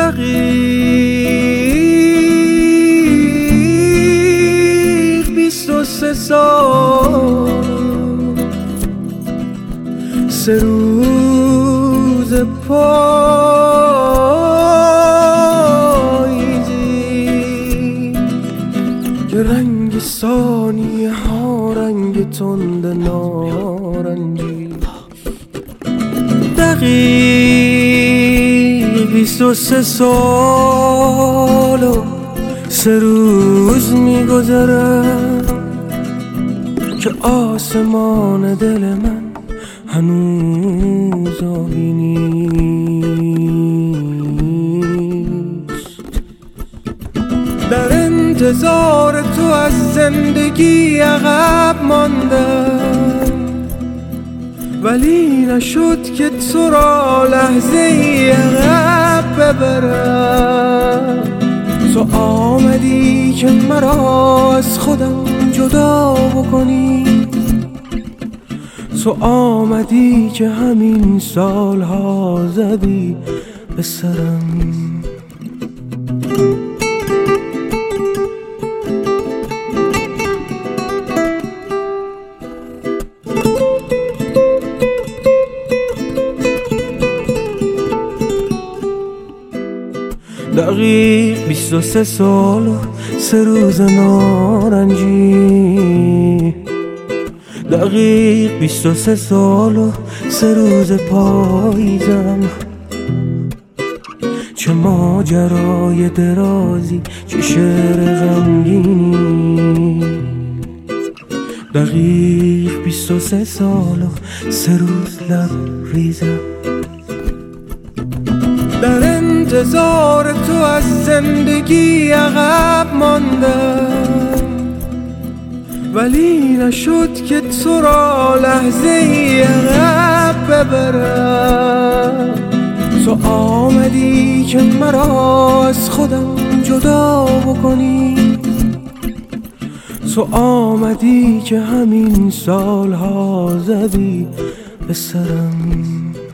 دقیق 23 سال 3 روز پاییزی که رنگ ثانیه ها رنگ تند نارنجی. دقیق 23 سال و 3 روز میگذره که آسمان دل من هنوز آبی نیست. در انتظار تو از زندگی عقب ماندم، ولی نشد که تو را لحظه ای عقب ببرم. تو آمدی که مرا از خودم جدا بکنی، تو آمدی که همین سالها زدی به سرم. دقیق 23 سال و 3 روز نارنجی. دقیق 23 سال و 3 روز پاییزم. چه ماجرای درازی، چه شعر غمگینی. دقیق 23 سال و 3 روز لبریزم. در انتظار تو از زندگی عقب ماندم، ولی نشد که تو را لحظه ای عقب ببرم. تو آمدی که مرا از خودم جدا بکنی، تو آمدی که همین سالها زدی به سرم.